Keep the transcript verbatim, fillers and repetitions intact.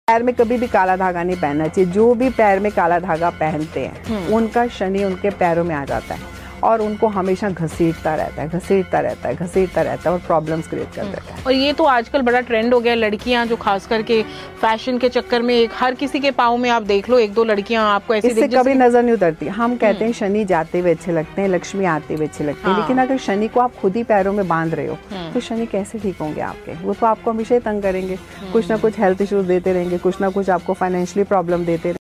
पैर में कभी भी काला धागा नहीं पहनना चाहिए। जो भी पैर में काला धागा पहनते हैं उनका शनि उनके पैरों में आ जाता है और उनको हमेशा घसीटता रहता है घसीटता रहता है घसीटता रहता है और प्रॉब्लम्स क्रिएट कर देता है। और ये तो आजकल बड़ा ट्रेंड हो गया, लड़कियां जो खास करके फैशन के चक्कर में एक हर किसी के पाँव में आप देख लो एक दो लड़कियां आपको ऐसी इससे कभी नजर नहीं उतरती। हम कहते हैं शनि जाते हुए अच्छे लगते हैं, लक्ष्मी आते हुए अच्छे लगते हैं, लेकिन अगर शनि को आप खुद ही पैरों में बांध रहे हो तो शनि कैसे ठीक होंगे आपके? वो तो आपको हमेशा ही तंग करेंगे, कुछ ना कुछ हेल्थ इश्यूज देते रहेंगे, कुछ ना कुछ आपको फाइनेंशियली प्रॉब्लम देते